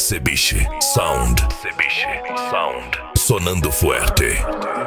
Cebiche Sound. Cebiche Sound. Sonando fuerte.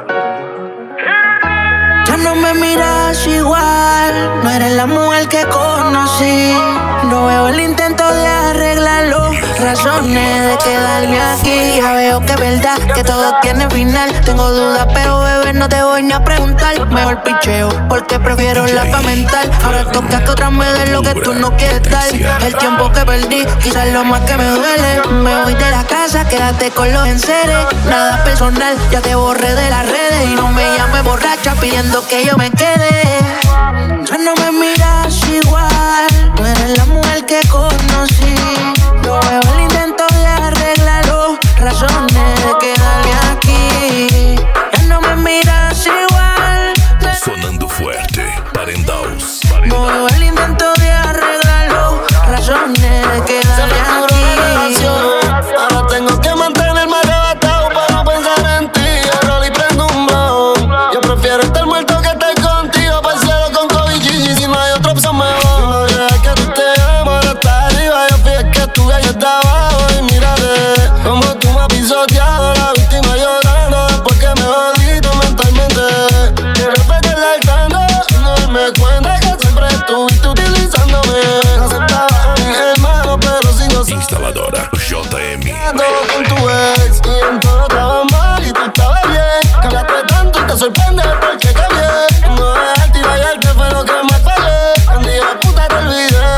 Ya no me miras igual, no eres la mujer que conocí. No veo el intento de arreglarlo, razones de quedarme aquí. Ya veo que es verdad, que todo tiene final. Tengo dudas, pero bebé, no te voy ni a preguntar. Mejor picheo, porque prefiero la paz mental. Ahora toca que otra me dé lo que tú no quieres dar. El tiempo que perdí, quizás lo más que me duele. Me voy de la casa, quédate con los enseres. Nada personal, ya te borré de las redes. Y no me llames borracha pidiendo que yo me quede. Ya no me miras igual, no eres la mujer que conocí. No veo el intento de arreglarlo, razones de quedarme aquí. Ya no me miras igual. Sonando fuerte, Parendaus. No veo el intento de arreglarlo, razones de quedarme aquí. Ahora tengo que mantenerme arrebatado para no pensar en ti. Ahora le prendo un blon. Yo prefiero estar muerto que estar contigo. Para el cielo con COVID. Si no hay otra opción mejor. No dejes que tú te amo, ahora estás arriba. Yo fíjate que tu gallo está abajo. Y mírate como tú me has pisoteado. La víctima llorando después que me jodiste mentalmente. Quiero perderla al tanto, no darme cuenta que siempre estuviste utilizándome. No aceptaba a mi hermano, pero sigo siendo Instaladora JM. con tu ex y en todo estaba mal y tú estabas bien. Cambiaste tanto y te sorprende porque cambié. No dejarte y vayarte fue lo que me fallé. Un día puta te olvidé.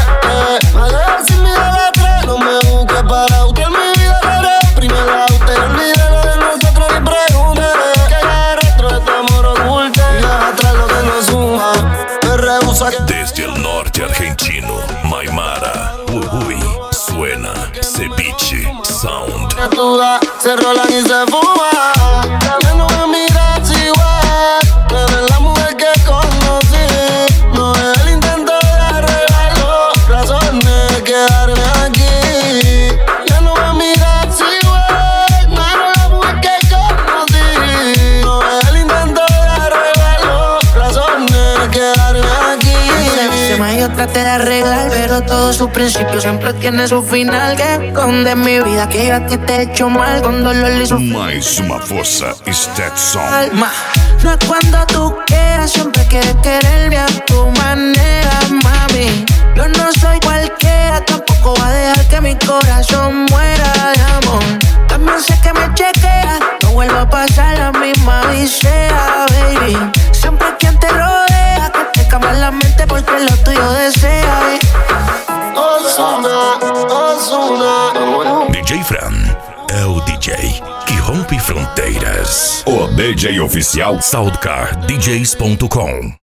Me dejar sin mirar atrás. No me busques para usted mi vida haré. Primero a usted olvide lo de nosotros y pregunte que ya el resto de tu amor oculte. Y deja atrás lo que no suma. Me rehúsa que Desde el norte argentino, Maimara, Uy, suena Cebiche Sound. duda se rolan y se fuman. Ya no me miras igual, no eres la mujer que conocí. No es el intento de arreglarlo, razones de quedarme aquí. Ya no me miras igual, no eres la mujer que conocí. No es el intento de arreglarlo, razones de quedarme aquí. Yo traté de arreglar, pero todo su principio siempre tiene su final. Que esconde mi vida, que yo a ti te he hecho mal. Con dolor y su Mais uma força, Stetson. alma. No es cuando tú quieras, siempre quieres quererme a tu manera, mami. Yo no soy cualquiera, tampoco va a dejar que mi corazón muera de amor. También sé que me chequea, no vuelvo a pasar la misma odisea, baby. Siempre quien te rodea, que te cambia la mente porque lo tuyo desea, Ozuna, Ozuna. DJ Fran é o DJ que rompe fronteiras. O DJ oficial SoundcarDJs.com.